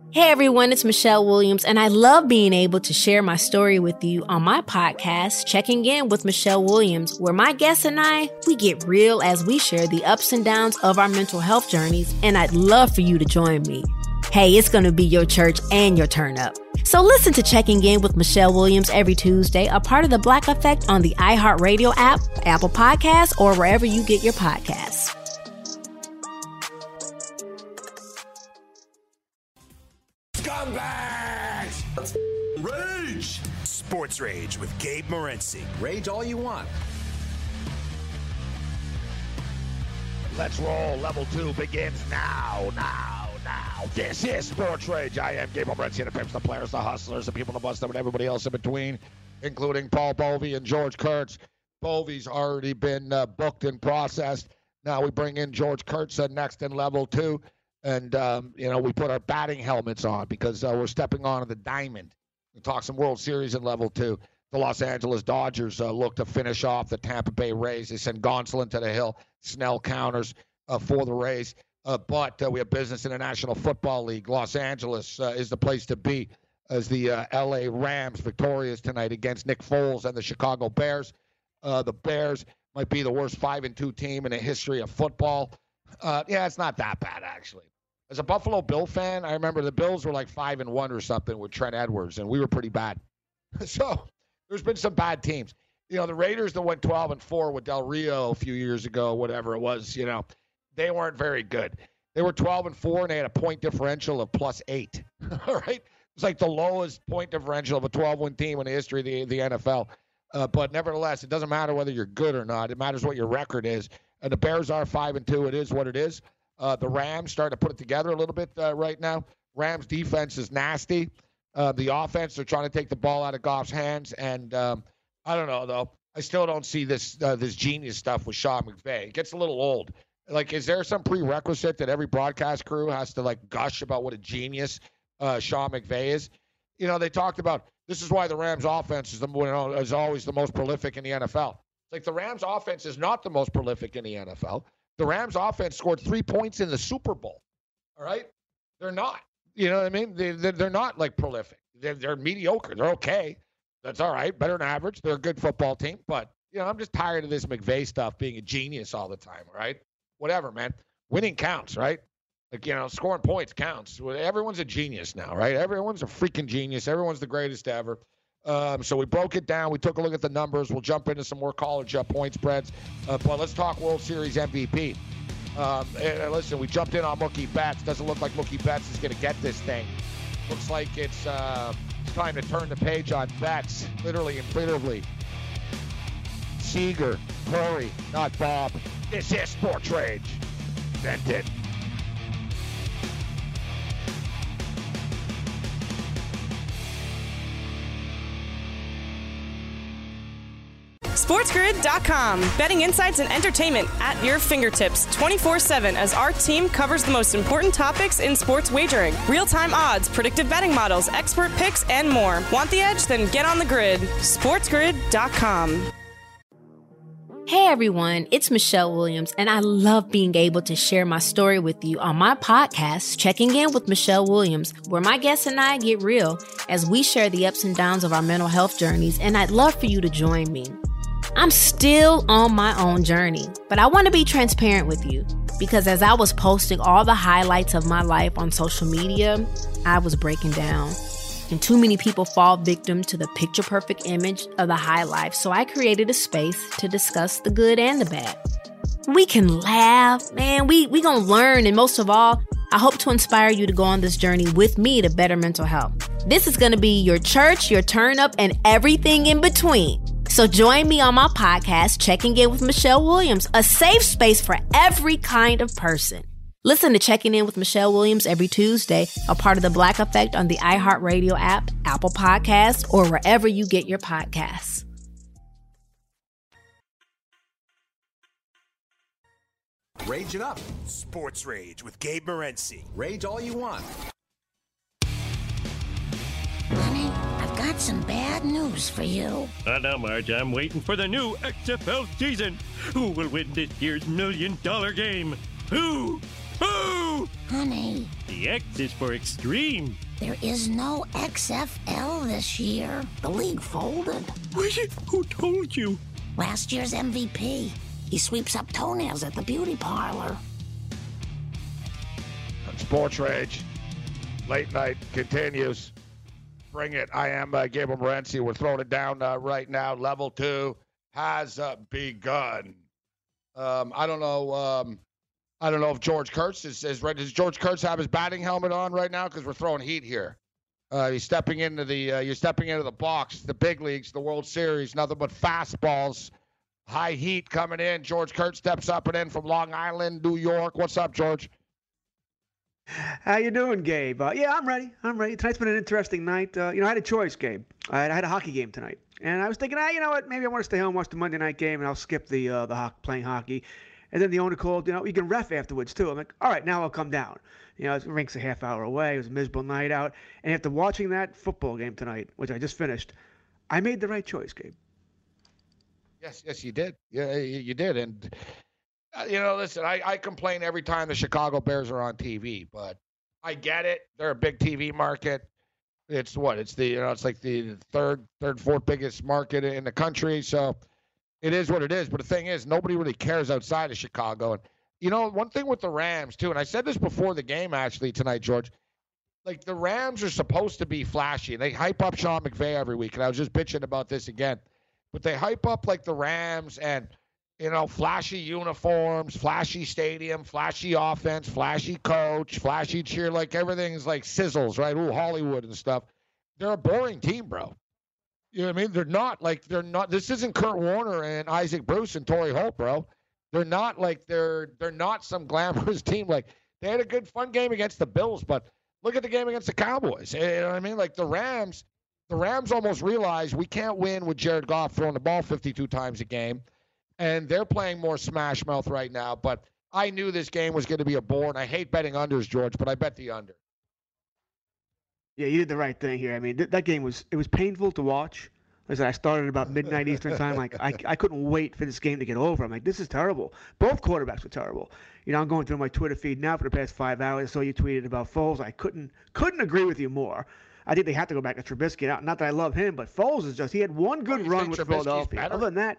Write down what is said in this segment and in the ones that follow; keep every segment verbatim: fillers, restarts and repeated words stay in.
Hey everyone, it's Michelle Williams, and I love being able to share my story with you on my podcast, Checking In with Michelle Williams, where my guests and I, we get real as we share the ups and downs of our mental health journeys, and I'd love for you to join me. Hey, it's going to be your church and your turn up. So listen to Checking In with Michelle Williams every Tuesday, a part of the Black Effect on the iHeartRadio app, Apple Podcasts, or wherever you get your podcasts. Scumbags! Let's rage! Sports Rage with Gabe Morency. Rage all you want. Let's roll. Level two begins now, now, now. This is Sports Rage. I am Gabe Morency, the pimps, the players, the hustlers, the people, the bus, and everybody else in between, including Paul Bovey and George Kurtz. Bovey's already been uh, booked and processed. Now we bring in George Kurtz uh, next in level two. And, um, you know, we put our batting helmets on because uh, we're stepping on the diamond. We talk some World Series in level two. The Los Angeles Dodgers uh, look to finish off the Tampa Bay Rays. They send Gonsolin to the hill. Snell counters uh, for the Rays. Uh, but uh, we have business in the National Football League. Los Angeles uh, is the place to be as the uh, L A Rams victorious tonight against Nick Foles and the Chicago Bears. Uh, the Bears might be the worst five and two team in the history of football. Uh, yeah, it's not that bad, actually. As a Buffalo Bill fan, I remember the Bills were like five and one or something with Trent Edwards, and we were pretty bad. So there's been some bad teams. You know, the Raiders that went twelve and four with Del Rio a few years ago, whatever it was, you know, they weren't very good. They were twelve and four, and they had a point differential of plus eight. All right? It's like the lowest point differential of a twelve-win team in the history of the, the N F L. Uh, but nevertheless, it doesn't matter whether you're good or not. It matters what your record is. And the Bears are five and two. It is what it is. Uh, the Rams starting to put it together a little bit uh, right now. Rams defense is nasty. Uh, the offense, they're trying to take the ball out of Goff's hands. And um, I don't know, though. I still don't see this uh, this genius stuff with Sean McVay. It gets a little old. Like, is there some prerequisite that every broadcast crew has to, like, gush about what a genius uh, Sean McVay is? You know, they talked about this is why the Rams offense is, the, you know, is always the most prolific in the N F L. Like, the Rams offense is not the most prolific in the N F L. The Rams offense scored three points in the Super Bowl, all right? They're not. You know what I mean? They, they're not, like, prolific. They're, they're mediocre. They're okay. That's all right. Better than average. They're a good football team. But, you know, I'm just tired of this McVay stuff being a genius all the time, all right? Whatever, man. Winning counts, right? Like, you know, scoring points counts. Everyone's a genius now, right? Everyone's a freaking genius. Everyone's the greatest ever. Um, so we broke it down. We took a look at the numbers. We'll jump into some more college uh, point spreads. Uh, but let's talk World Series M V P. Um, and listen, we jumped in on Mookie Betts. Doesn't look like Mookie Betts is going to get this thing. Looks like it's, uh, it's time to turn the page on Betts, literally and figuratively. Seager, Corey, not Bob. This is Sports Rage. Sent it. SportsGrid dot com. Betting insights and entertainment at your fingertips twenty-four seven as our team covers the most important topics in sports wagering. Real-time odds, predictive betting models, expert picks, and more. Want the edge? Then get on the grid. SportsGrid dot com. Hey everyone, it's Michelle Williams, and I love being able to share my story with you on my podcast, Checking In with Michelle Williams, where my guests and I get real as we share the ups and downs of our mental health journeys, and I'd love for you to join me. I'm still on my own journey, but I want to be transparent with you because as I was posting all the highlights of my life on social media, I was breaking down. And too many people fall victim to the picture-perfect image of the high life, so I created a space to discuss the good and the bad. We can laugh, man, we we gonna learn, and most of all, I hope to inspire you to go on this journey with me to better mental health. This is gonna be your church, your turn up, and everything in between. So join me on my podcast, Checking In with Michelle Williams, a safe space for every kind of person. Listen to Checking In with Michelle Williams every Tuesday, a part of the Black Effect on the iHeartRadio app, Apple Podcasts, or wherever you get your podcasts. Rage it up. Sports Rage with Gabe Morency. Rage all you want. Honey, I've got some bad news for you. Uh, now, Marge, I'm waiting for the new X F L season. Who will win this year's million dollar game? Who? Who? two. Honey, The X is for extreme. there is no X F L this year. The league folded. Was it? Who told you? Last year's M V P. He sweeps up toenails at the beauty parlor. Sports Rage, late night continues. Bring it. I am uh, Gabriel Morency. We're throwing it down uh, right now. Level two has uh, begun. Um, I don't know. Um, I don't know if George Kurtz is, is ready. Does George Kurtz have his batting helmet on right now? Because we're throwing heat here. Uh, he's stepping into the. Uh, you're stepping into the box. The big leagues, the World Series. Nothing but fastballs. High heat coming in. George Kurtz steps up and in from Long Island, New York. What's up, George? How you doing, Gabe? Uh, yeah, I'm ready. I'm ready. Tonight's been an interesting night. Uh, you know, I had a choice, Gabe. I had, I had a hockey game tonight, and I was thinking, ah, you know what? Maybe I want to stay home and watch the Monday night game, and I'll skip the uh, the ho- playing hockey. And then the owner called, you know, you can ref afterwards too. I'm like, all right, now I'll come down. You know, the rink's a half hour away. It was a miserable night out, and after watching that football game tonight, which I just finished, I made the right choice, Gabe. Yes, yes, you did. Yeah, you, you did, and uh, you know, listen, I, I complain every time the Chicago Bears are on T V, but I get it. They're a big T V market. It's what? It's the, you know, it's like the third, third, fourth biggest market in the country. So it is what it is. But the thing is, nobody really cares outside of Chicago. And, you know, one thing with the Rams, too, and I said this before the game, actually, tonight, George, like the Rams are supposed to be flashy. They hype up Sean McVay every week. And I was just bitching about this again. But they hype up like the Rams and, you know, flashy uniforms, flashy stadium, flashy offense, flashy coach, flashy cheer. Like everything's like sizzles, right? Ooh, Hollywood and stuff. They're a boring team, bro. You know what I mean? They're not like they're not. This isn't Kurt Warner and Isaac Bruce and Torrey Holt, bro. They're not like they're they're not some glamorous team. Like they had a good fun game against the Bills, but look at the game against the Cowboys. You know what I mean? Like the Rams, the Rams almost realized we can't win with Jared Goff throwing the ball fifty-two times a game. And they're playing more smash mouth right now. But I knew this game was going to be a bore, and I hate betting unders, George, but I bet the under. Yeah, you did the right thing here. I mean, th- that game was it was painful to watch. Listen, I started about midnight Eastern time. Like I, I couldn't wait for this game to get over. I'm like, this is terrible. Both quarterbacks were terrible. You know, I'm going through my Twitter feed now for the past five hours. I saw you tweeted about Foles. I couldn't couldn't agree with you more. I think they have to go back to Trubisky. Not, not that I love him, but Foles is just he had one good Oh, run with Trubisky's Philadelphia. better? Other than that.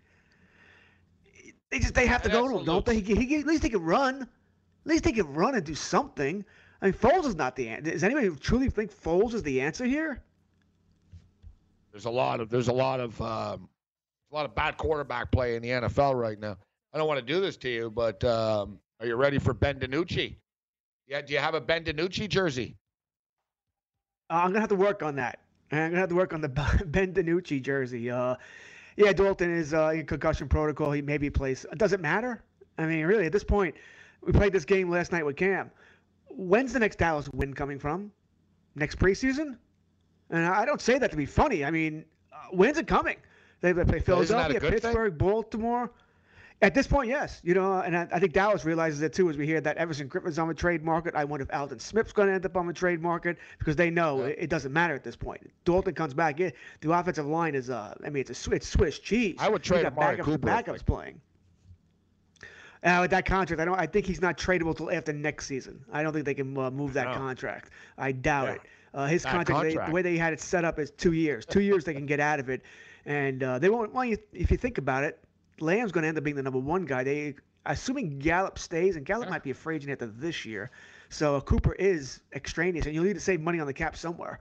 They just they have to And go that's to him, the don't they? He, he, at least he can run. At least he can run and do something. I mean, Foles is not the answer. Does anybody truly think Foles is the answer here? There's a lot of there's a lot of um, a lot of bad quarterback play in the N F L right now. I don't want to do this to you, but um, are you ready for Ben DiNucci? Yeah, do you have a Ben DiNucci jersey? Uh, I'm gonna have to work on that. I'm gonna have to work on the Ben DiNucci jersey. Uh, yeah, Dalton is uh, in concussion protocol. He maybe plays. Does it matter? I mean, really, at this point, we played this game last night with Cam. When's the next Dallas win coming from? Next preseason? And I don't say that to be funny. I mean, uh, when's it coming? They play Philadelphia, Pittsburgh, thing? Baltimore. At this point, yes. You know, and I, I think Dallas realizes it too as we hear that Everson Griffin's on the trade market. I wonder if Alden Smith's going to end up on the trade market because they know yeah. it, it doesn't matter at this point. Dalton comes back. It, the offensive line is, uh, I mean, it's a it's Swiss cheese. I would trade Amari backups Cooper. Backups like... playing. Uh, with that contract, I don't. I think he's not tradable until after next season. I don't think they can uh, move that no. contract. I doubt yeah. it. Uh, his contract, contract. They, the way they had it set up is two years. Two years they can get out of it, and uh, they won't. Well, you, if you think about it, Lamb's going to end up being the number one guy. They, assuming Gallup stays, and Gallup yeah. might be a free agent after this year, so uh, Cooper is extraneous, and you'll need to save money on the cap somewhere.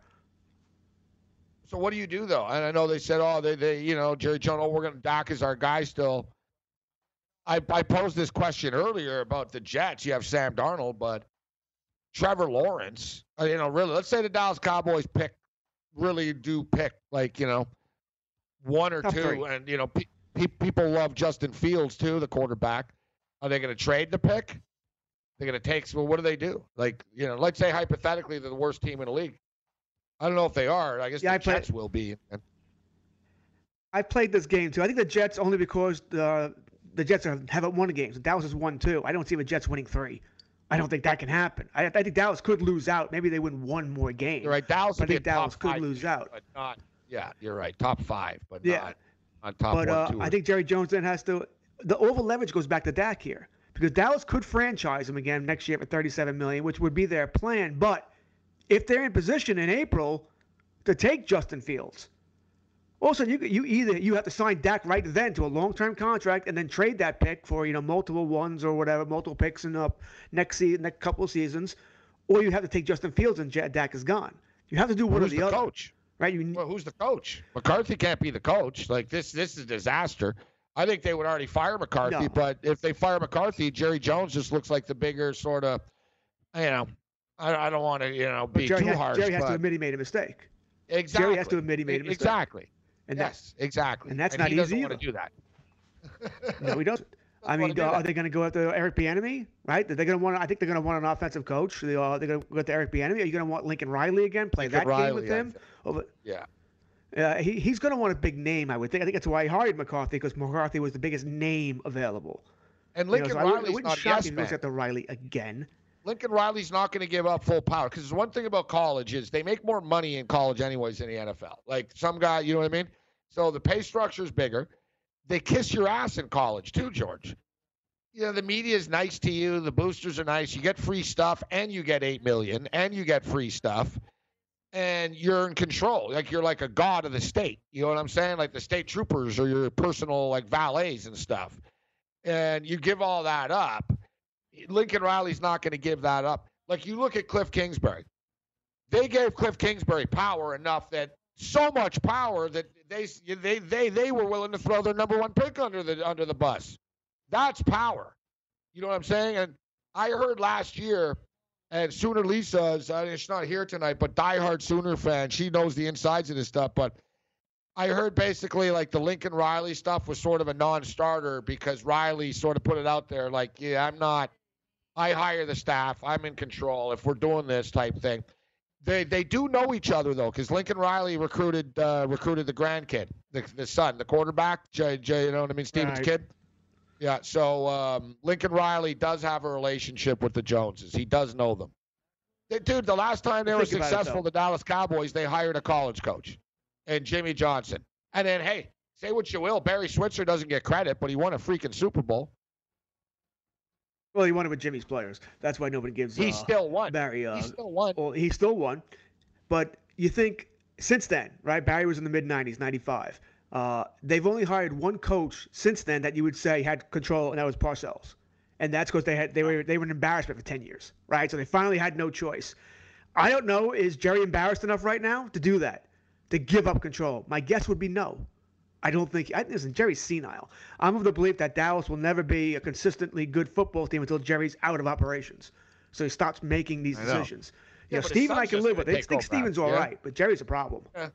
So what do you do though? And I know they said, oh, they, they you know, Jerry Jones, oh, we're going to Dak is our guy still. I, I posed this question earlier about the Jets. You have Sam Darnold, but Trevor Lawrence, you know, really, let's say the Dallas Cowboys pick, really do pick, like, you know, one or Top two. three. And, you know, pe- pe- people love Justin Fields, too, the quarterback. Are they going to trade the pick? They're going to take, well, what do they do? Like, you know, let's say hypothetically they're the worst team in the league. I don't know if they are. I guess yeah, the I Jets play- will be. I played this game, too. I think the Jets only because the the Jets are, haven't won games. Dallas has won two. I don't see the Jets winning three. I don't think that can happen. I, I think Dallas could lose out. Maybe they win one more game. You're right. Dallas I think Dallas could lose team, out. But not, yeah, you're right. Top five, but yeah. not, not top but, one, uh, two. I think Jerry Jones then has to – the over leverage goes back to Dak here because Dallas could franchise him again next year for thirty-seven million dollars, which would be their plan. But if they're in position in April to take Justin Fields, also you you either you have to sign Dak right then to a long-term contract and then trade that pick for you know multiple ones or whatever, multiple picks in up next season, next couple of seasons, or you have to take Justin Fields and Dak is gone. You have to do one who's or the, the other. Coach? Right? You, well, who's the coach? McCarthy can't be the coach. Like this, this is a disaster. I think they would already fire McCarthy, no. but if they fire McCarthy, Jerry Jones just looks like the bigger sort of, you know, I, I don't want to, you know, be Jerry too has, harsh. Jerry has but to admit he made a mistake. Exactly. Jerry has to admit he made a mistake. Exactly. And yes, that, exactly. And that's and not he easy doesn't either. want to do that. No, he doesn't. I mean, uh, are they going to go after Eric Bieniemy? Right? They're going to want. I think they're going to want an offensive coach. They are. They're going to go after Eric Bieniemy. Are you going to want Lincoln Riley again? Play Lincoln that Riley, game with him? Over, yeah. Uh, he he's going to want a big name, I would think. I think that's why he hired McCarthy, because McCarthy was the biggest name available. And Lincoln you know, so Riley's I wouldn't not a shock yes me if he man. looks at the Riley again. Lincoln Riley's not going to give up full power, because one thing about college is they make more money in college anyways than the N F L. Like some guy, you know what I mean? So the pay structure is bigger. They kiss your ass in college too, George. You know, the media is nice to you. The boosters are nice. You get free stuff, and you get eight million dollars, and you get free stuff. And you're in control. Like you're like a god of the state. You know what I'm saying? Like the state troopers or your personal like valets and stuff. And you give all that up. Lincoln Riley's not going to give that up. Like you look at Cliff Kingsbury. They gave Cliff Kingsbury power enough that so much power that they they they they were willing to throw their number one pick under the under the bus. That's power. You know what I'm saying? And I heard last year. And Sooner Lisa, is, uh, she's not here tonight, but diehard Sooner fan. She knows the insides of this stuff. But I heard basically like the Lincoln Riley stuff was sort of a non-starter because Riley sort of put it out there like, yeah, I'm not, I hire the staff. I'm in control if we're doing this type thing. They they do know each other, though, because Lincoln Riley recruited uh, recruited the grandkid, the, the son, the quarterback, Jay, Jay, you know what I mean, Stevens' right. kid. Yeah, so um, Lincoln Riley does have a relationship with the Joneses. He does know them. They, dude, the last time they Think were about it, successful, though. the Dallas Cowboys, they hired a college coach, and Jimmy Johnson. And then, hey, say what you will, Barry Switzer doesn't get credit, but he won a freaking Super Bowl. Well, he won it with Jimmy's players. That's why nobody gives. He uh, still won. Barry. Uh, he still won. Well, he still won, but you think since then, right? Barry was in the mid nineties, ninety-five. Uh, they've only hired one coach since then that you would say had control, and that was Parcells. And that's because they had they were they were an embarrassment for ten years, right? So they finally had no choice. I don't know, is Jerry embarrassed enough right now to do that, to give up control? My guess would be no. I don't think. I listen, Jerry's senile. I'm of the belief that Dallas will never be a consistently good football team until Jerry's out of operations. So he stops making these I know. decisions. Yeah, You know, but his Steven I son's can just live gonna with. I take think over Steven's after, all yeah? right, but Jerry's a problem. Yeah.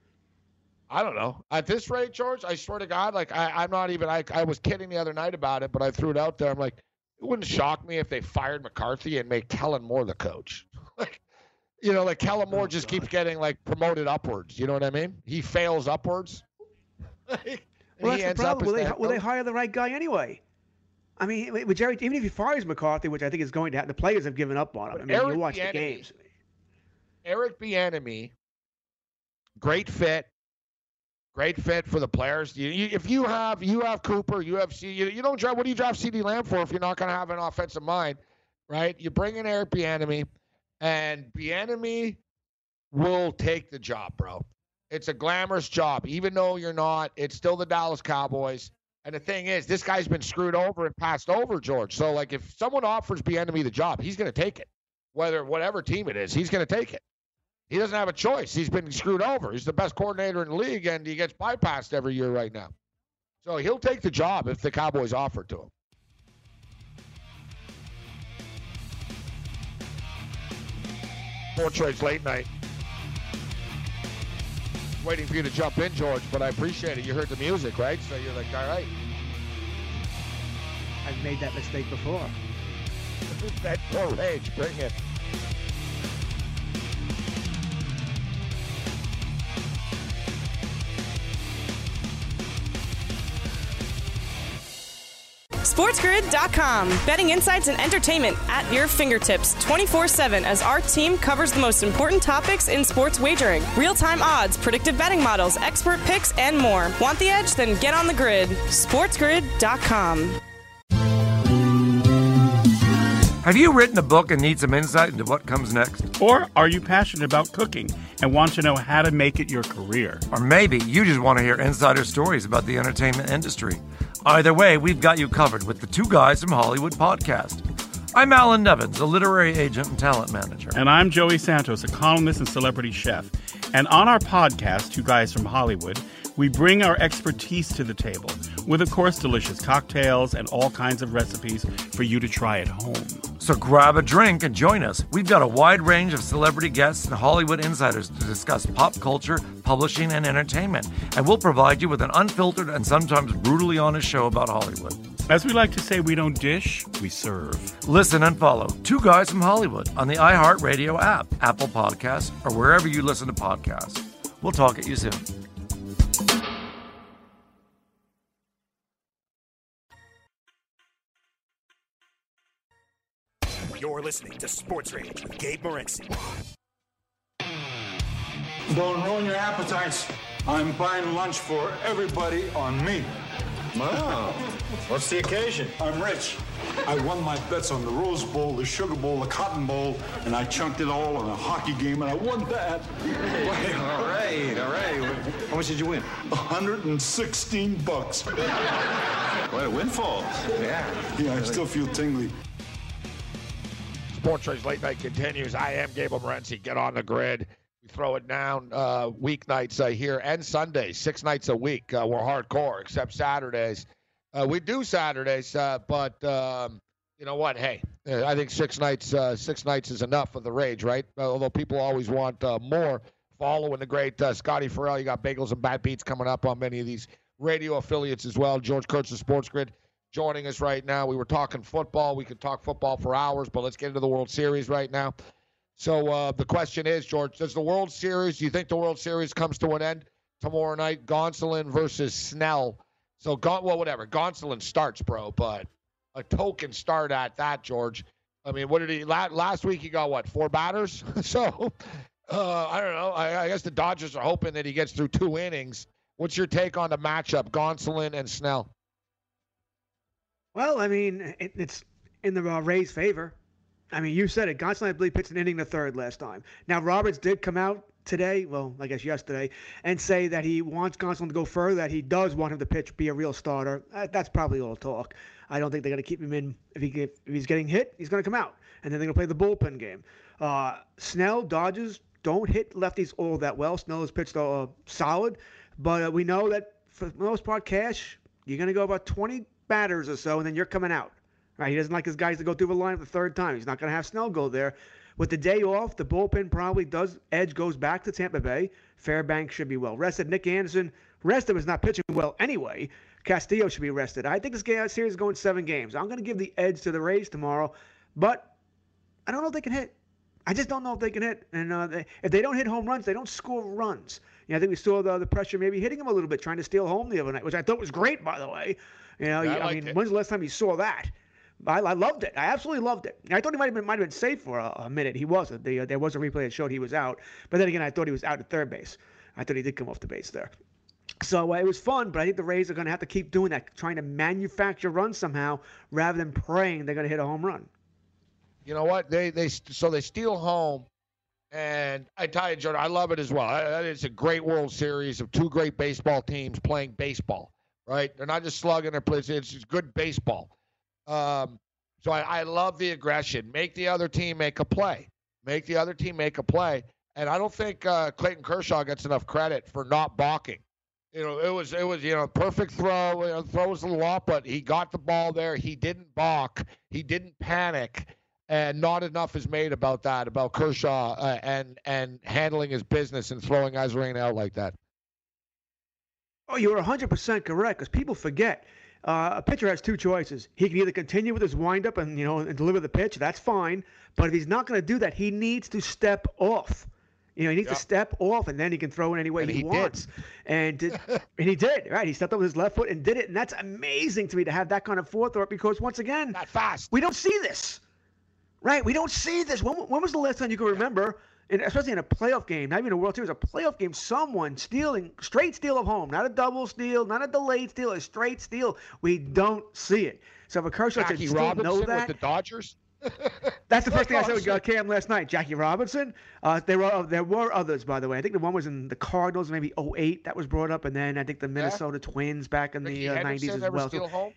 I don't know. At this rate, George, I swear to God, like I, I'm not even. I, I was kidding the other night about it, but I threw it out there. I'm like, it wouldn't shock me if they fired McCarthy and made Kellen Moore the coach. Like, you know, like Kellen Moore Oh, just God. keep getting like promoted upwards. You know what I mean? He fails upwards. Like, Well, he that's the ends up problem. as Will they, the head will they coach. hire the right guy anyway? I mean, with Jerry, even if he fires McCarthy, which I think is going to happen, the players have given up on him. But I mean, Eric you watch the Bieniemy- games. Eric Bieniemy, great fit, great fit for the players. You, you, if you have you have Cooper, you have C. You, you don't draft. What do you draft CeeDee Lamb for if you're not going to have an offensive mind, right? You bring in Eric Bieniemy, and Bieniemy will take the job, bro. It's a glamorous job, even though you're not. It's still the Dallas Cowboys. And the thing is, this guy's been screwed over and passed over, George. So, like, if someone offers Bieniemy the job, he's going to take it. Whether whatever team it is, he's going to take it. He doesn't have a choice. He's been screwed over. He's the best coordinator in the league, and he gets bypassed every year right now. So he'll take the job if the Cowboys offer it to him. More trades late night. Waiting for you to jump in, George, but I appreciate it. You heard the music, right? So you're like, all right. I've made that mistake before. That poor rage, bring it. SportsGrid dot com. Betting insights and entertainment at your fingertips twenty-four seven as our team covers the most important topics in sports wagering. Real-time odds, predictive betting models, expert picks, and more. Want the edge? Then get on the grid. SportsGrid dot com. Have you written a book and need some insight into what comes next? Or are you passionate about cooking and want to know how to make it your career? Or maybe you just want to hear insider stories about the entertainment industry. Either way, we've got you covered with the Two Guys from Hollywood podcast. I'm Alan Nevins, a literary agent and talent manager. And I'm Joey Santos, a columnist and celebrity chef. And on our podcast, Two Guys from Hollywood, we bring our expertise to the table with, of course, delicious cocktails and all kinds of recipes for you to try at home. So grab a drink and join us. We've got a wide range of celebrity guests and Hollywood insiders to discuss pop culture, publishing, and entertainment. And we'll provide you with an unfiltered and sometimes brutally honest show about Hollywood. As we like to say, we don't dish, we serve. Listen and follow Two Guys from Hollywood on the iHeartRadio app, Apple Podcasts, or wherever you listen to podcasts. We'll talk at you soon. You're listening to Sports Rage with Gabe Morency. Don't ruin your appetites. I'm buying lunch for everybody on me. Wow. What's the occasion? I'm rich. I won my bets on the Rose Bowl, the Sugar Bowl, the Cotton Bowl, and I chunked it all on a hockey game, and I won that. All right, all right. How much did you win? one hundred sixteen bucks. What a windfall. Yeah. Yeah, I still feel tingly. Sports Rage Late Night continues. I am Gabriel Morency. Get on the grid. We throw it down uh, weeknights uh, here and Sundays, six nights a week. Uh, we're hardcore, except Saturdays. Uh, we do Saturdays, uh, but um, you know what? Hey, I think six nights uh, six nights is enough for the Rage, right? Uh, although people always want uh, more. Following the great uh, Scotty Farrell. You got Bagels and Bad Beats coming up on many of these radio affiliates as well. George Kurtz of Sports Grid joining us right now. We were talking football. We could talk football for hours, but let's get into the World Series right now. So uh, the question is, George, does the World Series, do you think the World Series comes to an end tomorrow night? Gonsolin versus Snell. So, well, whatever. Gonsolin starts, bro, but a token start at that, George. I mean, what did he, last week he got, what, four batters? so, uh, I don't know. I, I guess the Dodgers are hoping that he gets through two innings. What's your take on the matchup, Gonsolin and Snell? Well, I mean, it, it's in the uh, Rays' favor. I mean, you said it. Gonsolin, I believe, pitched an inning the third last time. Now, Roberts did come out today, well, I guess yesterday, and say that he wants Gonsolin to go further, that he does want him to pitch, be a real starter. Uh, that's probably all talk. I don't think they're going to keep him in. If, he, if he's getting hit, he's going to come out. And then they're going to play the bullpen game. Uh, Snell, Dodgers don't hit lefties all that well. Snell has pitched uh, solid. But uh, we know that, for the most part, Cash, you're going to go about twenty batters or so, and then you're coming out. Right? He doesn't like his guys to go through the lineup the third time. He's not going to have Snell go there. With the day off, the bullpen probably does. Edge goes back to Tampa Bay. Fairbanks should be well rested. Nick Anderson, rested, was not pitching well anyway. Castillo should be rested. I think this game, series is going seven games. I'm going to give the edge to the Rays tomorrow, but I don't know if they can hit. I just don't know if they can hit. And uh, they, if they don't hit home runs, they don't score runs. You know, I think we saw the, the pressure maybe hitting him a little bit, trying to steal home the other night, which I thought was great, by the way. You know, yeah, I, I, I mean, it. when's the last time you saw that? I, I loved it. I absolutely loved it. I thought he might have been might have been safe for a, a minute. He wasn't. The, uh, there was a replay that showed he was out. But then again, I thought he was out at third base. I thought he did come off the base there. So uh, it was fun, but I think the Rays are going to have to keep doing that, trying to manufacture runs somehow rather than praying they're going to hit a home run. You know what? They they so they steal home, and I tell you, Jordan, I love it as well. It's a great World Series of two great baseball teams playing baseball. Right? They're not just slugging their plays. It's just good baseball. Um, so I, I love the aggression. Make the other team make a play. Make the other team make a play. And I don't think uh, Clayton Kershaw gets enough credit for not balking. You know, it was, it was, you know, perfect throw. You know, throw was a little off, but he got the ball there. He didn't balk. He didn't panic. And not enough is made about that, about Kershaw uh, and and handling his business and throwing Azarena out like that. Oh, you're one hundred percent correct, because people forget. Uh, a pitcher has two choices. He can either continue with his windup and, you know, and deliver the pitch. That's fine. But if he's not going to do that, he needs to step off. You know, he needs yep. to step off, and then he can throw it any way he, he wants. And did. and he did, right? He stepped up with his left foot and did it. And that's amazing to me to have that kind of forethought, because, once again, that fast. We don't see this. Right? We don't see this. When, when was the last time you can remember, and especially in a playoff game, not even a World Series, a playoff game, someone stealing, straight steal of home, not a double steal, not a delayed steal, a straight steal? We don't see it. So if a Kershaw should still know that. With the Dodgers? That's the first thing I said with uh, Cam last night. Jackie Robinson. Uh, there were uh, there were others, by the way. I think the one was in the Cardinals, maybe oh eight. That was brought up, and then I think the Minnesota yeah. Twins back in Ricky the uh, nineties as well. So home?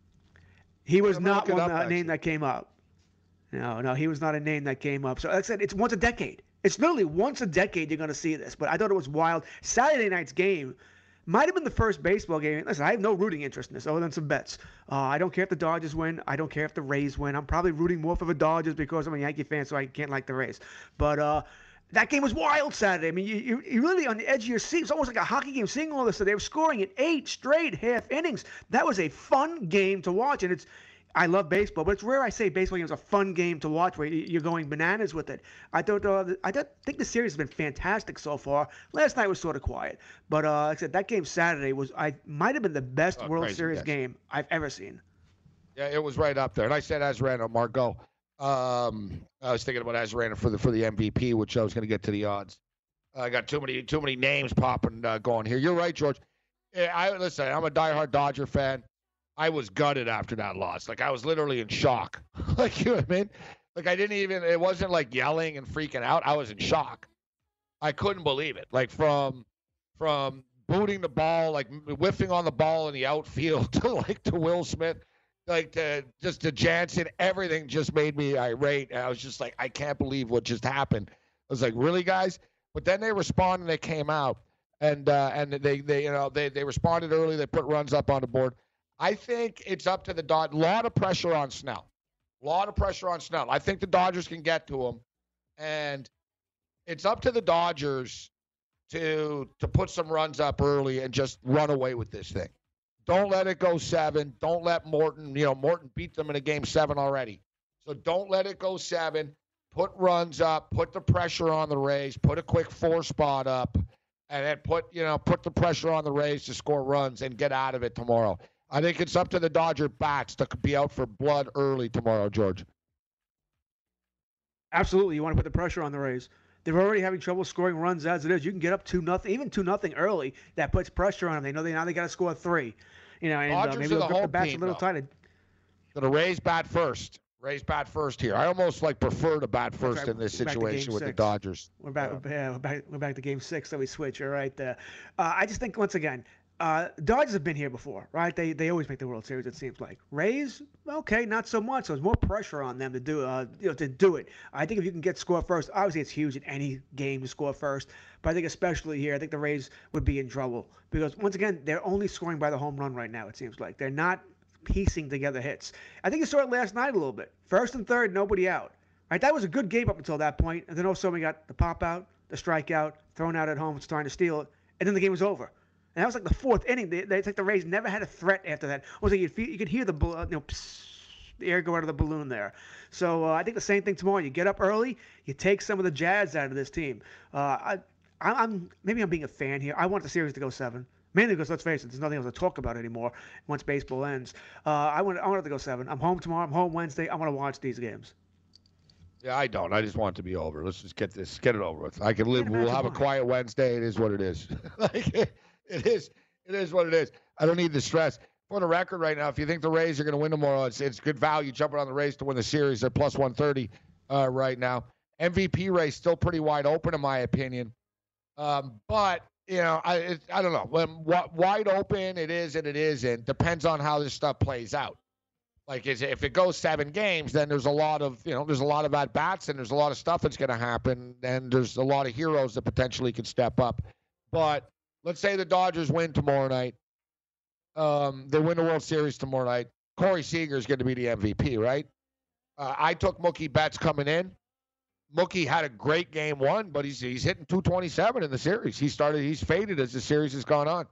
He was not one uh, name that came up. No, no, he was not a name that came up. So like I said, it's once a decade. It's literally once a decade you're going to see this. But I thought it was wild. Saturday night's game might have been the first baseball game. Listen, I have no rooting interest in this other than some bets. Uh, I don't care if the Dodgers win. I don't care if the Rays win. I'm probably rooting more for the Dodgers because I'm a Yankee fan, so I can't like the Rays. But uh, that game was wild Saturday. I mean, you, you're really on the edge of your seat. It's almost like a hockey game seeing all this. So they were scoring in eight straight half innings. That was a fun game to watch, and it's I love baseball, but it's rare I say baseball game is a fun game to watch where you're going bananas with it. I thought uh, I don't think the series has been fantastic so far. Last night was sort of quiet, but uh, like I said, that game Saturday was I might have been the best oh, World Series guess. game I've ever seen. Yeah, it was right up there. And I said Azareno, Margot. Um, I was thinking about Azareno for the for the M V P, which I was going to get to the odds. I got too many too many names popping uh, going here. You're right, George. I listen. I'm a diehard Dodger fan. I was gutted after that loss. Like, I was literally in shock. Like, you know what I mean? Like, I didn't even, it wasn't like yelling and freaking out. I was in shock. I couldn't believe it. Like, from, from booting the ball, like, whiffing on the ball in the outfield to, like, to Will Smith, like, to, just to Jansen, everything just made me irate. And I was just like, I can't believe what just happened. I was like, really, guys? But then they responded and they came out. And, uh, and they, they, you know, they, they responded early. They put runs up on the board. I think it's up to the Dodgers. A lot of pressure on Snell. A lot of pressure on Snell. I think the Dodgers can get to him. And it's up to the Dodgers to to put some runs up early and just run away with this thing. Don't let it go seven. Don't let Morton, you know, Morton beat them in a game seven already. So don't let it go seven. Put runs up. Put the pressure on the Rays. Put a quick four spot up. And then put, you know, put the pressure on the Rays to score runs and get out of it tomorrow. I think it's up to the Dodger bats to be out for blood early tomorrow, George. Absolutely. You want to put the pressure on the Rays. They're already having trouble scoring runs as it is. You can get up two nothing, even two nothing early. That puts pressure on them. They know they now they got to score three. You know, and uh, maybe they'll grip the bats team, a little tighter. So the Rays bat first. Rays bat first here. I almost like prefer to bat first right. in this we're situation with six. the Dodgers. We're back. Yeah. Yeah, we're back. We're back to game six. So we switch. All right. Uh, uh, I just think once again. Uh, Dodgers have been here before, right? They they always make the World Series. It seems like Rays, okay, not so much. So there's more pressure on them to do uh you know to do it. I think if you can get score first, obviously it's huge in any game to score first. But I think especially here, I think the Rays would be in trouble because once again they're only scoring by the home run right now. It seems like they're not piecing together hits. I think you saw it last night a little bit. First and third, nobody out. Right, that was a good game up until that point, and then also we got the pop out, the strikeout, thrown out at home, starting to steal it, and then the game was over. And that was like the fourth inning. They, they, it's like the Rays never had a threat after that. It was like you feel, you could hear the you know psst, the air go out of the balloon there. So uh, I think the same thing tomorrow. You get up early, you take some of the jazz out of this team. Uh, I, I'm maybe I'm being a fan here. I want the series to go seven, mainly because let's face it, there's nothing else to talk about anymore once baseball ends. Uh, I want I want it to go seven. I'm home tomorrow. I'm home Wednesday. I want to watch these games. Yeah, I don't. I just want it to be over. Let's just get this, get it over with. I can live. We'll have a quiet Wednesday. It is what it is. like. It is. It is what it is. I don't need the stress. For the record right now, if you think the Rays are going to win tomorrow, it's it's good value jumping on the Rays to win the series. They're plus one thirty uh, right now. M V P race still pretty wide open in my opinion. Um, but, you know, I it, I don't know. When w- wide open it is and it isn't. Depends on how this stuff plays out. Like is, if it goes seven games, then there's a lot of, you know, there's a lot of at-bats and there's a lot of stuff that's going to happen. And there's a lot of heroes that potentially could step up. But let's say the Dodgers win tomorrow night. Um, they win the World Series tomorrow night. Corey Seager is going to be the M V P, right? Uh, I took Mookie Betts coming in. Mookie had a great game one, but he's he's hitting two twenty-seven in the series. He started, he's faded as the series has gone on.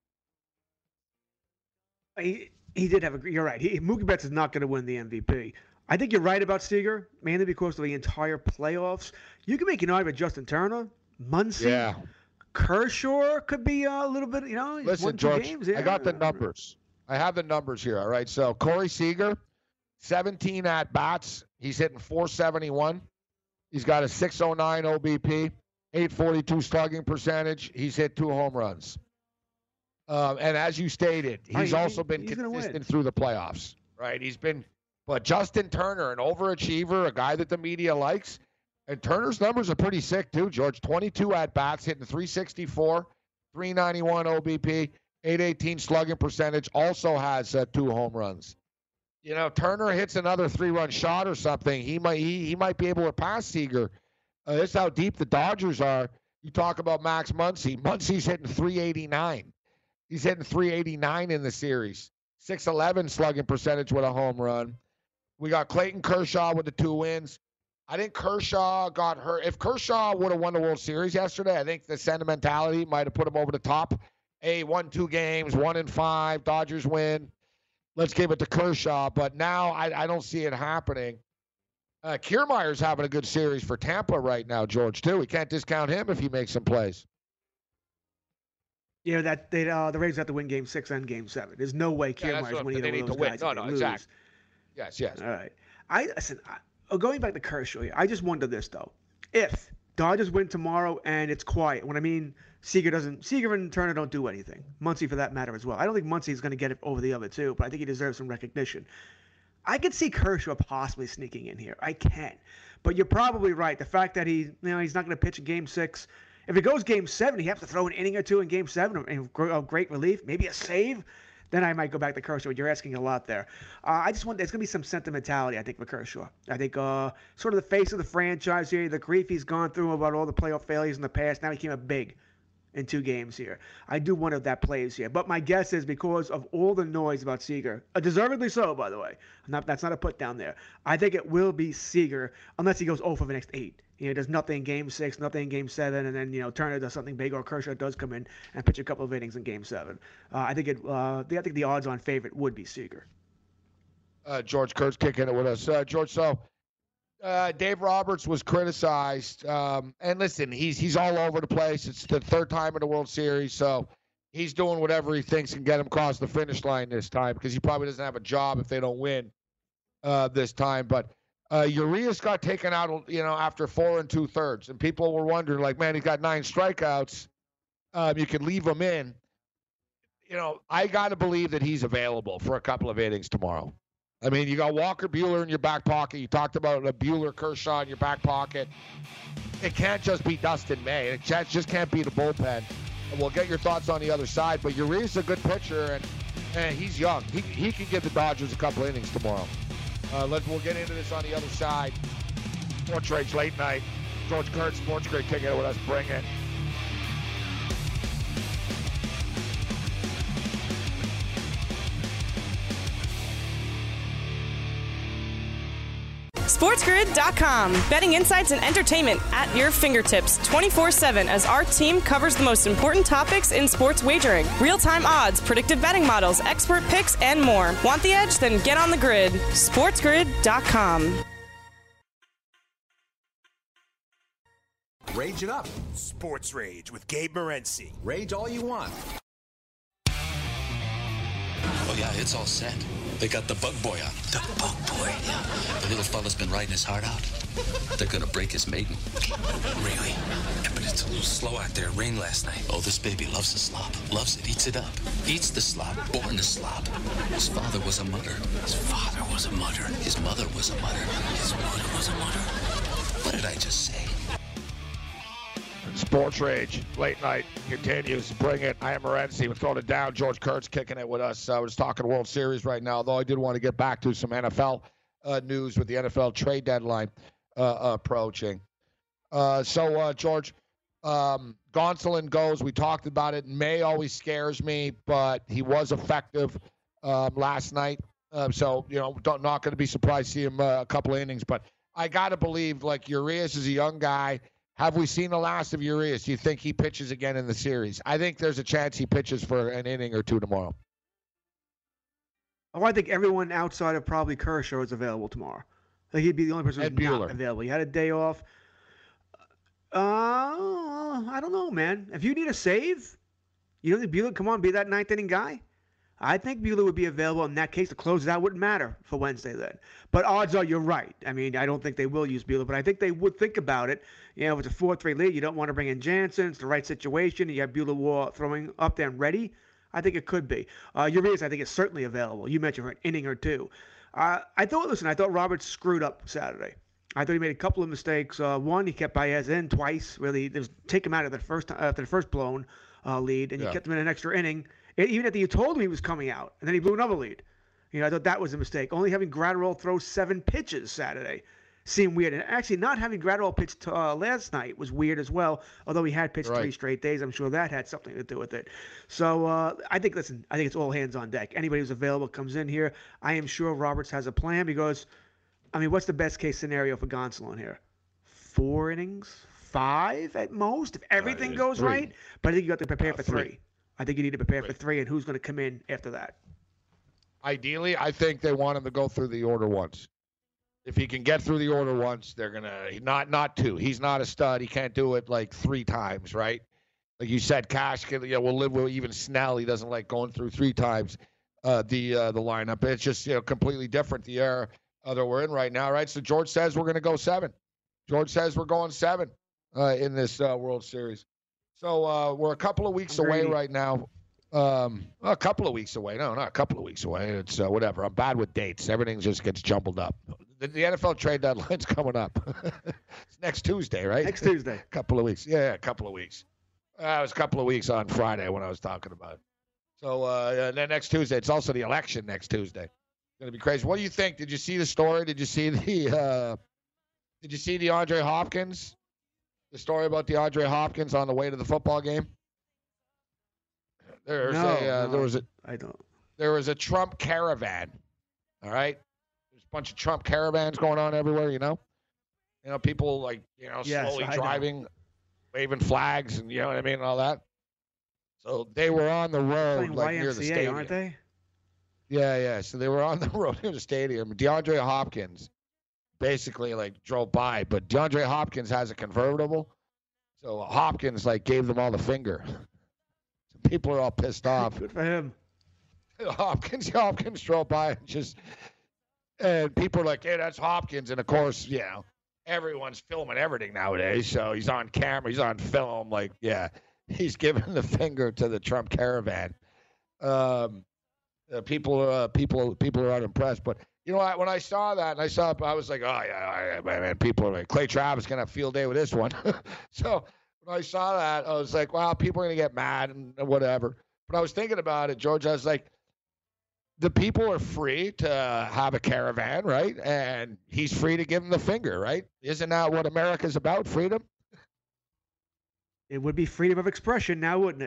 He he did have a. You're right. He, Mookie Betts is not going to win the M V P. I think you're right about Seager, mainly because of the entire playoffs. You can make an argument with Justin Turner, Muncy. Yeah. Kershaw could be a little bit, you know, listen, one, George, games. Yeah. I got the numbers. I have the numbers here, all right? So Corey Seager, seventeen at-bats. He's hitting four seventy-one. He's got a six oh nine O B P, eight forty-two slugging percentage. He's hit two home runs. Um, and as you stated, he's right, also he, been he's consistent through the playoffs, right? He's been But Justin Turner, an overachiever, a guy that the media likes, and Turner's numbers are pretty sick too, George. twenty-two at-bats, hitting three sixty-four, three ninety-one O B P, eight eighteen slugging percentage, also has uh, two home runs. You know, Turner hits another three-run shot or something, he might he, he might be able to pass Seager. Uh, this is how deep the Dodgers are. You talk about Max Muncy. Muncy's hitting three eighty-nine. He's hitting three eighty-nine in the series. six eleven slugging percentage with a home run. We got Clayton Kershaw with the two wins. I think Kershaw got hurt. If Kershaw would have won the World Series yesterday, I think the sentimentality might have put him over the top. Hey, won two games, one in five, Dodgers win. Let's give it to Kershaw. But now I, I don't see it happening. Uh, Kiermaier's having a good series for Tampa right now, George, too. We can't discount him if he makes some plays. You know, that they, uh, the Rays have to win game six and game seven. There's no way Yeah, Kiermaier's winning they either need one of to those win. guys. No, if no, they lose. exactly. Yes, yes. All right. I listen. I, oh, going back to Kershaw here, I just wonder this though: if Dodgers win tomorrow and it's quiet, when I mean Seager doesn't, Seager and Turner don't do anything. Muncy for that matter as well. I don't think Muncy's going to get it over the other two, but I think he deserves some recognition. I could see Kershaw possibly sneaking in here. I can, but you're probably right. The fact that he, you know, he's not going to pitch in Game Six. If it goes Game Seven, he has to throw an inning or two in Game Seven of great relief, maybe a save. Then I might go back to Kershaw. You're asking a lot there. Uh, I just want there's going to be some sentimentality, I think, for Kershaw. I think uh, sort of the face of the franchise here, the grief he's gone through about all the playoff failures in the past. Now he came up big in two games here. I do wonder if that plays here. But my guess is because of all the noise about Seager, uh, deservedly so, by the way. Not, that's not a put down there. I think it will be Seager unless he goes oh for the next eight. You know, does nothing in Game Six, nothing in Game Seven, and then you know Turner does something big, or Kershaw does come in and pitch a couple of innings in Game Seven. Uh, I think it. Uh, I think the odds-on favorite would be Seager. Uh, George Kurtz kicking it with us. Uh, George, so uh, Dave Roberts was criticized, um, and listen, he's he's all over the place. It's the third time in the World Series, so he's doing whatever he thinks can get him across the finish line this time because he probably doesn't have a job if they don't win uh, this time, but. Uh, Urias got taken out, you know, after four and two thirds, and people were wondering, like, man, he's got nine strikeouts. Um, you could leave him in. You know, I got to believe that he's available for a couple of innings tomorrow. I mean, you got Walker Buehler in your back pocket. You talked about a Buehler Kershaw in your back pocket. It can't just be Dustin May. It just can't be the bullpen. And we'll get your thoughts on the other side. But Urias is a good pitcher, and, and he's young. He he can give the Dodgers a couple innings tomorrow. Uh, let's, we'll get into this on the other side. Sports Rage Late Night. George Kurtz, Sports Grid, kicking it with us. Bring it. SportsGrid dot com. Betting insights and entertainment at your fingertips twenty-four seven as our team covers the most important topics in sports wagering. Real-time odds, predictive betting models, expert picks, and more. Want the edge? Then get on the grid. SportsGrid dot com. Rage it up. Sports Rage with Gabe Morency. Rage all you want. Oh, yeah, it's all set. They got the bug boy on. The bug boy? Yeah. The little fella's been riding his heart out. They're gonna break his maiden. Really? Yeah, but it's a little slow out there. Rain last night. Oh, this baby loves the slop. Loves it. Eats it up. Eats the slop. Born to slop. His father was a mutter. His father was a mutter. His mother was a mutter. His mother was a mutter. What did I just say? Sports Rage Late Night continues. Bring it. I am Morency. We're throwing it down. George Kurtz kicking it with us. Uh, we're just talking World Series right now, though I did want to get back to some N F L uh, news with the N F L trade deadline uh, approaching. Uh, so, uh, George, um, Gonsolin goes. We talked about it. May always scares me, but he was effective um, last night. Uh, so, you know, don't, not going to be surprised to see him uh, a couple of innings. But I got to believe, like, Urias is a young guy. Have we seen the last of Urias? Do you think he pitches again in the series? I think there's a chance he pitches for an inning or two tomorrow. Oh, I think everyone outside of probably Kershaw is available tomorrow. I think he'd be the only person who's not available. He had a day off. Uh, I don't know, man. If you need a save, you don't think Buehler, come on, be that ninth inning guy? I think Buehler would be available in that case to close it out. Wouldn't matter for Wednesday then. But odds are you're right. I mean, I don't think they will use Buehler, but I think they would think about it. You know, if it's a four three lead, you don't want to bring in Jansen. It's the right situation. You have Buehler War throwing up there and ready. I think it could be. Uh, Urias, I think, is certainly available. You mentioned for an inning or two. Uh, I thought, listen, I thought Roberts screwed up Saturday. I thought he made a couple of mistakes. Uh, one, he kept Baez in twice. Really, there was, take him out of the first after the first blown uh, lead, and you Yeah. kept him in an extra inning. And even after you told him he was coming out, and then he blew another lead. You know, I thought that was a mistake. Only having Gratterall throw seven pitches Saturday seemed weird. And actually, not having Gratterall pitch uh, last night was weird as well. Although he had pitched Right. three straight days, I'm sure that had something to do with it. So uh, I think, listen, I think it's all hands on deck. Anybody who's available comes in here. I am sure Roberts has a plan because, I mean, what's the best case scenario for Gonsolin here? Four innings, five at most, if everything Uh, goes three. right. But I think you got to prepare Uh, for three. three. I think you need to prepare Three. for three, and who's going to come in after that? Ideally, I think they want him to go through the order once. If he can get through the order once, they're gonna not not two. He's not a stud. He can't do it like three times, right? Like you said, Cash can, you know, will live with even Snell. He doesn't like going through three times uh, the uh, the lineup. It's just, you know, completely different the era uh, that we're in right now, right? So George says we're gonna go seven. George says we're going seven uh, in this uh, World Series. So uh, we're a couple of weeks away Agreed. right now. Um, a couple of weeks away. No, not a couple of weeks away. It's uh, whatever. I'm bad with dates. Everything just gets jumbled up. The, the N F L trade deadline's coming up. It's next Tuesday, right? Next Tuesday. A couple of weeks. Yeah, yeah, a couple of weeks. Uh, it was a couple of weeks on Friday when I was talking about it. So uh, and then next Tuesday, it's also the election next Tuesday. It's going to be crazy. What do you think? Did you see the story? Did you see the uh, Did you see DeAndre Hopkins? The story about DeAndre Hopkins on the way to the football game? There's No, a uh, no, there was a I don't. there was a Trump caravan. All right, there's a bunch of Trump caravans going on everywhere. You know, you know people like you know Yes, slowly I know. driving, waving flags, and you know what I mean, and all that. So they were on the road Playing like near the Y M C A, stadium. aren't they? Yeah, yeah. So they were on the road near the stadium. DeAndre Hopkins basically like drove by, but DeAndre Hopkins has a convertible, so Hopkins like gave them all the finger. So people are all pissed off. Good for him. Hopkins, Hopkins drove by and just, and people are like, "Hey, that's Hopkins," and of course, you know, everyone's filming everything nowadays, so he's on camera, he's on film, like, yeah, he's giving the finger to the Trump caravan. Um, uh, people are uh, people people are unimpressed, but you know, I, when I saw that and I saw, I was like, oh yeah, I, man, people are like, Clay Travis gonna have a field day with this one. So when I saw that, I was like, wow, people are gonna get mad and whatever. But I was thinking about it, George. I was like, the people are free to have a caravan, right? And he's free to give them the finger, right? Isn't that what America's about? Freedom? It would be freedom of expression now, wouldn't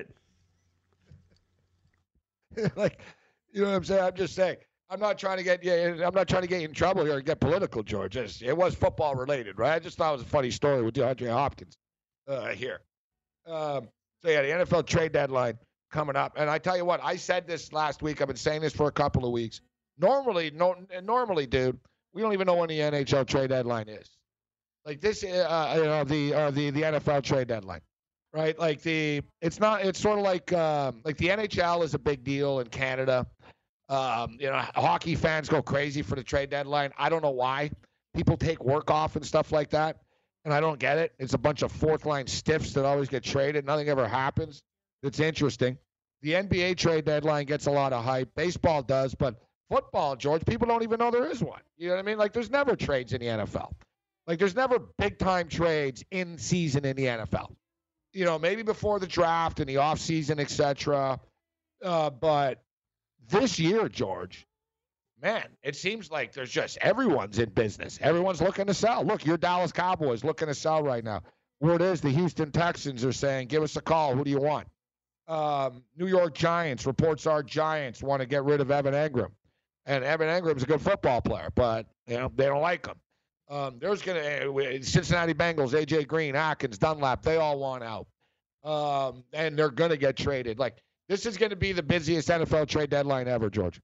it? Like, you know what I'm saying? I'm just saying. I'm not trying to get you. I'm not trying to get you in trouble here and get political, George. It's, it was football related, right? I just thought it was a funny story with DeAndre Hopkins uh, here. Um, so yeah, the N F L trade deadline coming up, and I tell you what, I said this last week. I've been saying this for a couple of weeks. Normally, no, normally, dude, we don't even know when the N H L trade deadline is. Like this, uh, you know, the uh, the the N F L trade deadline, right? Like the, it's not. It's sort of like um, like the N H L is a big deal in Canada. Um, you know, hockey fans go crazy for the trade deadline. I don't know why. People take work off and stuff like that, and I don't get it. It's a bunch of fourth line stiffs that always get traded. Nothing ever happens. It's interesting. The N B A trade deadline gets a lot of hype. Baseball does, but football, George, people don't even know there is one. You know what I mean? Like, there's never trades in the N F L. Like, there's never big-time trades in season in the N F L. You know, maybe before the draft and the offseason, et cetera. Uh, but this year, George, man, it seems like there's just everyone's in business. Everyone's looking to sell. Look, your Dallas Cowboys looking to sell right now. Word is the Houston Texans are saying, give us a call. Who do you want? Um, New York Giants, reports are Giants want to get rid of Evan Engram. And Evan Engram's a good football player, but you know they don't like him. Um, there's going to Cincinnati Bengals, A J Green, Atkins, Dunlap, they all want out. Um, and they're going to get traded. Like, this is going to be the busiest N F L trade deadline ever, George.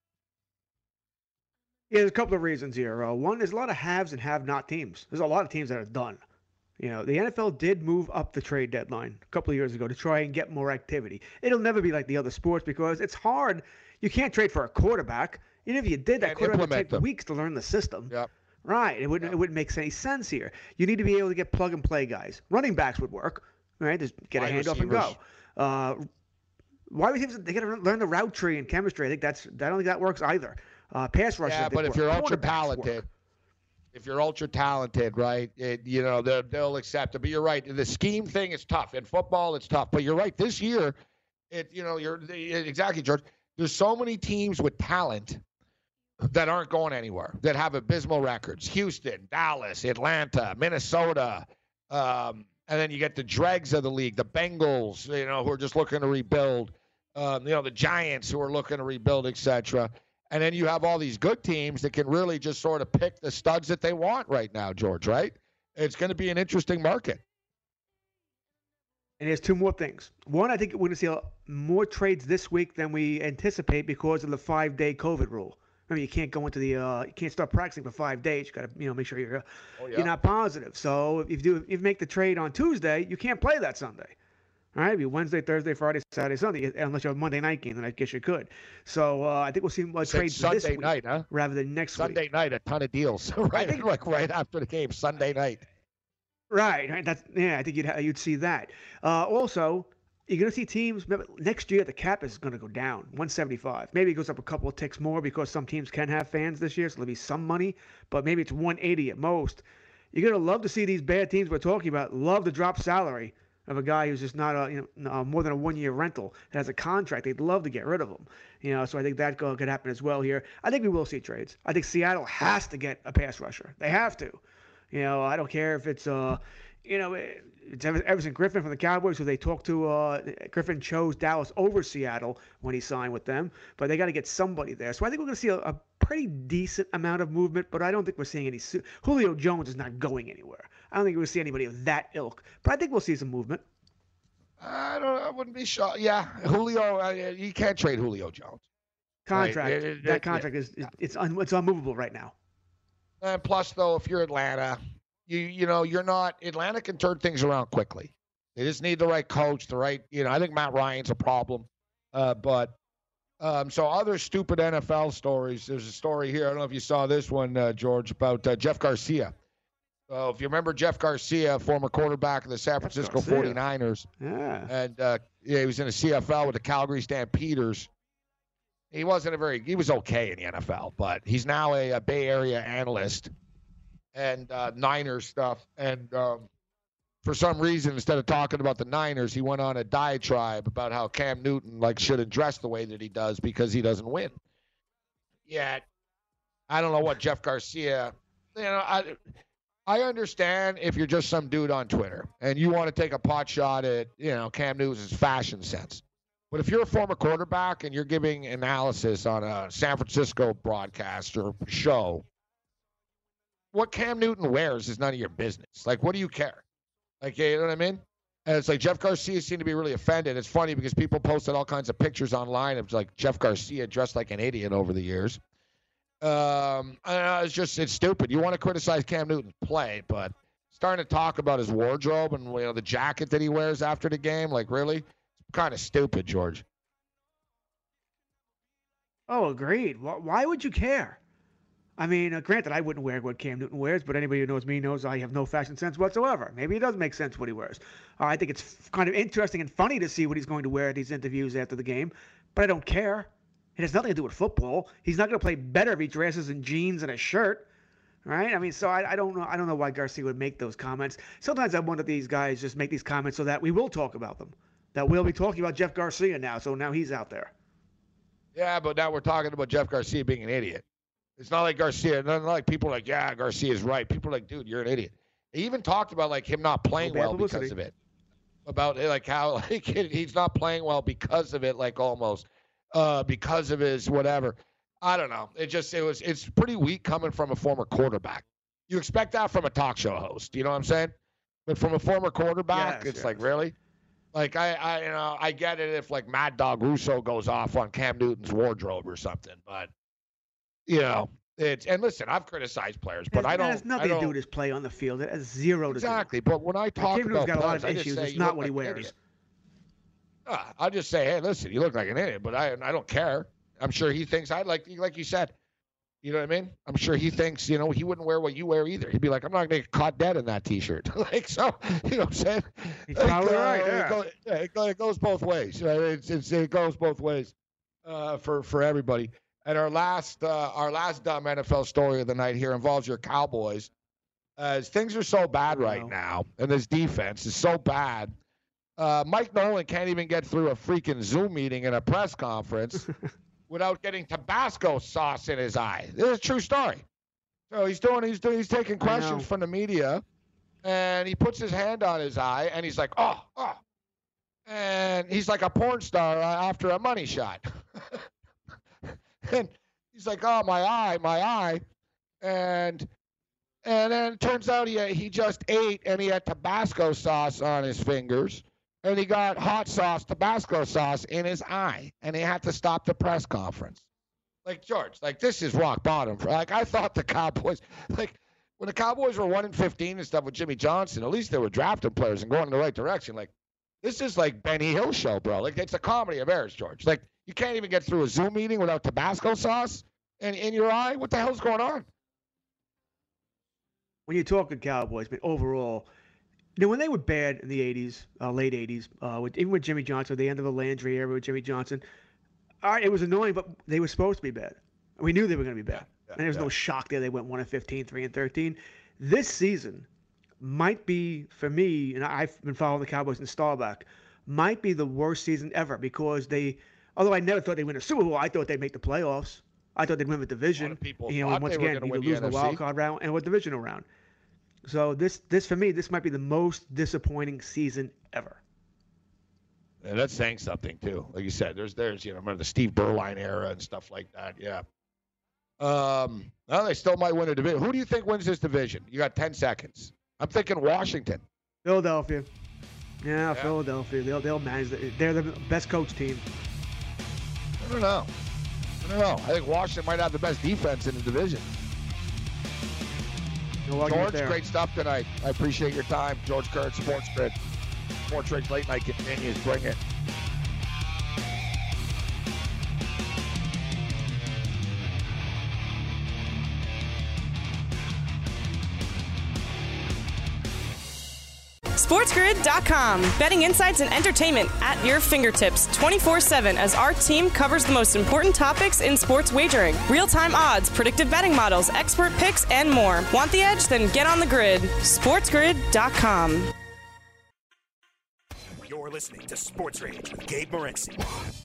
Yeah, there's a couple of reasons here. Uh, one, there's a lot of haves and have-not teams. There's a lot of teams that are done. You know, the N F L did move up the trade deadline a couple of years ago to try and get more activity. It'll never be like the other sports because it's hard. You can't trade for a quarterback. Even if you did, that And quarterback would implement take them. weeks to learn the system. Yep. Right. It wouldn't, Yep. it wouldn't make any sense here. You need to be able to get plug-and-play guys. Running backs would work. Right? Just get Wide a handoff and receivers. go. Uh, wide receivers, they got to learn the route tree and chemistry. I think that's, I don't think that works either. Uh, pass rushers. Yeah, but if you're ultra talented, if you're ultra talented, right? It, you know they'll, they'll accept it. But you're right. The scheme thing is tough. In football, it's tough. But you're right. This year, it you know you're exactly, George. There's so many teams with talent that aren't going anywhere, that have abysmal records. Houston, Dallas, Atlanta, Minnesota, um, and then you get the dregs of the league, the Bengals, you know, who are just looking to rebuild, um, you know, the Giants who are looking to rebuild, et cetera. And then you have all these good teams that can really just sort of pick the studs that they want right now, George, right? It's going to be an interesting market. And there's two more things. One, I think we're going to see a, more trades this week than we anticipate because of the five-day COVID rule. I mean, you can't go into the, uh, you can't start practicing for five days. You got to, you know, make sure you're, uh, oh, yeah. you're not positive. So if you do, if you make the trade on Tuesday, you can't play that Sunday. All right, it'd be Wednesday, Thursday, Friday, Saturday, Sunday, unless you have a Monday night game, then I guess you could. So uh, I think we'll see more trades Sunday this week night, huh? rather than next Sunday week. Sunday night, a ton of deals. right, think, like right after the game, Sunday night. Right, right. That's yeah. I think you'd you'd see that. Uh, also, you're going to see teams, remember, next year the cap is going to go down, one seventy-five. Maybe it goes up a couple of ticks more because some teams can have fans this year, so there'll be some money, but maybe it's one eighty at most. You're going to love to see these bad teams we're talking about love to drop salary of a guy who's just not a, you know, uh, more than a one-year rental that has a contract. They'd love to get rid of him. You know, so I think that could happen as well here. I think we will see trades. I think Seattle has to get a pass rusher. They have to. You know, I don't care if it's, uh, you know, it's Everson Griffin from the Cowboys, who they talked to. Uh, Griffin chose Dallas over Seattle when he signed with them, but they got to get somebody there. So I think we're going to see a, a pretty decent amount of movement, but I don't think we're seeing any. Julio Jones is not going anywhere. I don't think we'll see anybody of that ilk, but I think we'll see some movement. I don't. I wouldn't be shocked. Yeah, Julio. Uh, you can't trade Julio Jones. Contract. Right. It, it, that it, contract it, is it's un, it's unmovable right now. And plus, though, if you're Atlanta, you you know you're not. Atlanta can turn things around quickly. They just need the right coach, the right. You know, I think Matt Ryan's a problem, uh, but. Um, so other stupid N F L stories. There's a story here. I don't know if you saw this one, uh, George, about uh, Jeff Garcia. So if you remember Jeff Garcia, former quarterback of the San Francisco forty-niners. Yeah. And uh, yeah, he was in the C F L with the Calgary Stampeders. He wasn't a very, he was okay in the N F L, but he's now a, a Bay Area analyst and uh, Niners stuff. And um, for some reason, instead of talking about the Niners, he went on a diatribe about how Cam Newton like shouldn't dress the way that he does because he doesn't win. Yet, I don't know what Jeff Garcia, you know, I, I understand if you're just some dude on Twitter and you want to take a pot shot at, you know, Cam Newton's fashion sense. But if you're a former quarterback and you're giving analysis on a San Francisco broadcast or show, what Cam Newton wears is none of your business. Like, what do you care? Like, you know what I mean? And it's like Jeff Garcia seemed to be really offended. It's funny because people posted all kinds of pictures online of like Jeff Garcia dressed like an idiot over the years. Um, I don't know, it's just, it's stupid. You want to criticize Cam Newton's play, but starting to talk about his wardrobe and, you know, the jacket that he wears after the game, like, really? It's kind of stupid, George. Oh, agreed. Why would you care? I mean, uh, granted, I wouldn't wear what Cam Newton wears, but anybody who knows me knows I have no fashion sense whatsoever. Maybe it does make sense what he wears. Uh, I think it's f- kind of interesting and funny to see what he's going to wear at these interviews after the game, but I don't care. It has nothing to do with football. He's not going to play better if he dresses in jeans and a shirt, right? I mean, so I, I don't know. I don't know why Garcia would make those comments. Sometimes I wonder if these guys just make these comments so that we will talk about them, that we'll be talking about Jeff Garcia now. So now he's out there. Yeah, but now we're talking about Jeff Garcia being an idiot. It's not like Garcia. Not like people are like, yeah, Garcia's right. People are like, dude, you're an idiot. He even talked about like him not playing well because of it. About like how like he's not playing well because of it, like almost. Uh, because of his whatever. I don't know. It just, it was, it's pretty weak coming from a former quarterback. You expect that from a talk show host, you know what I'm saying? But from a former quarterback, yes, it's yes. like, really? Like, I, I, you know, I get it if like Mad Dog Russo goes off on Cam Newton's wardrobe or something, but, you know, it's, and listen, I've criticized players, but it's, I don't. It has nothing to do with his play on the field. It has zero to exactly, do. Exactly, but when I talk Cam about Newton's got players, a lot of issues. It's not what he wears. Uh, I'll just say, hey, listen, you look like an idiot, but I I don't care. I'm sure he thinks I'd like, like you said, you know what I mean? I'm sure he thinks, you know, he wouldn't wear what you wear either. He'd be like, I'm not going to get caught dead in that T-shirt. like, so, you know what I'm saying? He's like, probably uh, right, yeah. It, go, yeah it, go, it goes both ways. Right? It's, it's, it goes both ways uh, for, for everybody. And our last uh, our last dumb N F L story of the night here involves your Cowboys. As things are so bad right now, and this defense is so bad, uh, Mike Nolan can't even get through a freaking Zoom meeting in a press conference without getting Tabasco sauce in his eye. This is a true story. So he's doing he's doing he's taking questions from the media, and he puts his hand on his eye, and he's like, oh, oh. And he's like a porn star after a money shot. And he's like, oh, my eye, my eye. And and then it turns out he, he just ate, and he had Tabasco sauce on his fingers. And he got hot sauce, Tabasco sauce in his eye. And he had to stop the press conference. Like, George, like, this is rock bottom. Like, I thought the Cowboys, like, when the Cowboys were one and fifteen and stuff with Jimmy Johnson, at least they were drafting players and going in the right direction. Like, this is like Benny Hill show, bro. Like, it's a comedy of errors, George. Like, you can't even get through a Zoom meeting without Tabasco sauce in, in your eye. What the hell's going on? When you're talking Cowboys, but overall, you know, when they were bad in the eighties, uh, late eighties, uh, with, even with Jimmy Johnson, the end of the Landry era with Jimmy Johnson, all right, it was annoying, but they were supposed to be bad. We knew they were going to be bad. Yeah, yeah, and there was yeah. no shock there. They went one and fifteen, three and thirteen. This season might be, for me, and I've been following the Cowboys in Starbuck, might be the worst season ever because they, although I never thought they'd win a Super Bowl, I thought they'd make the playoffs. I thought they'd win the division. You know, and once again, either lose the wild card round and a divisional round. So this, this for me, this might be the most disappointing season ever. And that's saying something too. Like you said, there's, there's, you know, remember the Steve Berline era and stuff like that. Yeah. Um, well, they still might win a division. Who do you think wins this division? You got ten seconds. I'm thinking Washington. Philadelphia. Yeah, yeah. Philadelphia. They'll they'll manage it. They're the best coach team. I don't know. I don't know. I think Washington might have the best defense in the division. No George, great stuff tonight. I appreciate your time. George Kurtz, Sports Grid. Sports Rage Late Night continues. Bring it. SportsGrid dot com. Betting insights and entertainment at your fingertips twenty-four seven as our team covers the most important topics in sports wagering. Real-time odds, predictive betting models, expert picks, and more. Want the edge? Then get on the grid. SportsGrid dot com. You're listening to Sports Rage with Gabe Morency.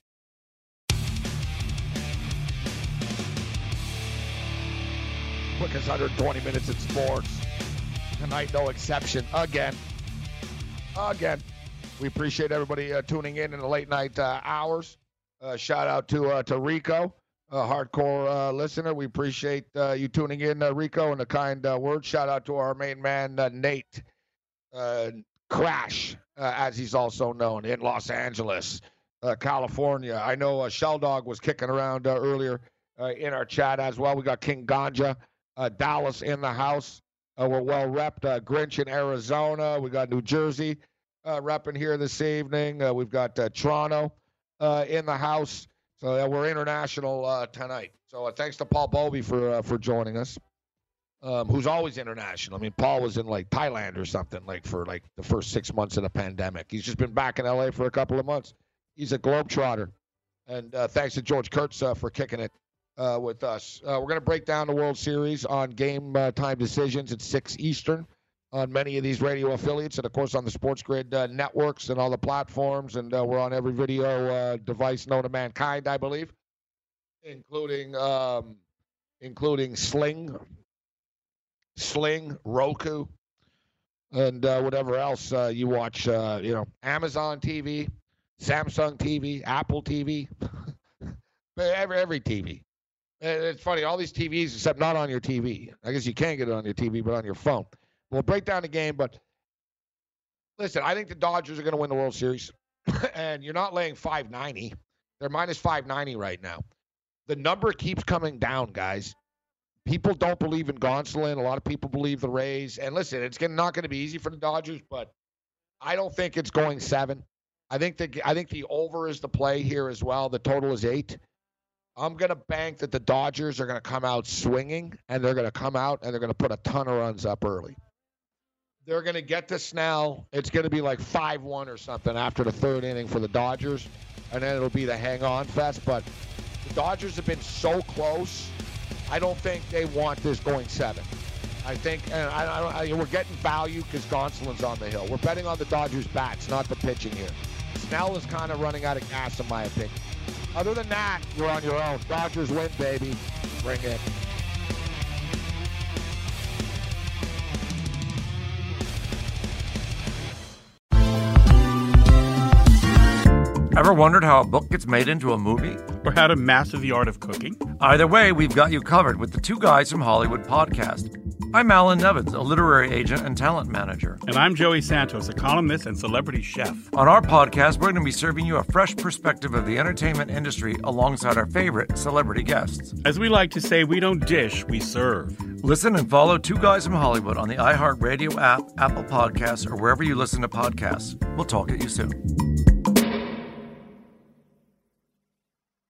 Quickest one hundred twenty minutes in sports. Tonight, no exception. Again. Again. We appreciate everybody uh, tuning in in the late night uh, hours. Uh, shout out to uh, to Rico, a hardcore uh, listener. We appreciate uh, you tuning in, uh, Rico, and the kind uh, words. Shout out to our main man, uh, Nate uh, Crash, uh, as he's also known, in Los Angeles, uh, California. I know uh, Shell Dog was kicking around uh, earlier uh, in our chat as well. We got King Ganja, uh, Dallas in the house. Uh, we're well repped. Uh, Grinch in Arizona. We got New Jersey uh, repping here this evening. Uh, we've got uh, Toronto uh, in the house. So uh, we're international uh, tonight. So uh, thanks to Paul Bovey for uh, for joining us, um, who's always international. I mean, Paul was in like Thailand or something like for like the first six months of the pandemic. He's just been back in L A for a couple of months. He's a globetrotter. And uh, thanks to George Kurtz uh, for kicking it uh, with us. Uh, we're going to break down the World Series on game uh, time decisions at six Eastern on many of these radio affiliates and, of course, on the Sports Grid uh, networks and all the platforms. And uh, we're on every video uh, device known to mankind, I believe, including um, including Sling, Sling, Roku, and uh, whatever else uh, you watch. Uh, you know, Amazon T V, Samsung T V, Apple T V, every every T V. It's funny, all these T Vs, except not on your T V. I guess you can get it on your T V, but on your phone. We'll break down the game, but listen, I think the Dodgers are going to win the World Series, and you're not laying five ninety. They're minus five ninety right now. The number keeps coming down, guys. People don't believe in Gonsolin. A lot of people believe the Rays. And listen, it's not going to be easy for the Dodgers, but I don't think it's going seven. I think the I think the over is the play here as well. The total is eight. I'm going to bank that the Dodgers are going to come out swinging, and they're going to come out, and they're going to put a ton of runs up early. They're going to get to Snell. It's going to be like five one or something after the third inning for the Dodgers, and then it'll be the hang-on fest. But The Dodgers have been so close. I don't think they want this going seven. I think, and I, I, I, we're getting value because Gonsolin's on the hill. We're betting on the Dodgers' bats, not the pitching here. Snell is kind of running out of gas, in my opinion. Other than that, you're on your own. Dodgers win, baby. Bring it. Ever wondered how a book gets made into a movie? Or how to master the art of cooking? Either way, we've got you covered with the Two Guys from Hollywood podcast. I'm Alan Nevins, a literary agent and talent manager. And I'm Joey Santos, a columnist and celebrity chef. On our podcast, we're going to be serving you a fresh perspective of the entertainment industry alongside our favorite celebrity guests. As we like to say, we don't dish, we serve. Listen and follow Two Guys from Hollywood on the iHeartRadio app, Apple Podcasts, or wherever you listen to podcasts. We'll talk at you soon.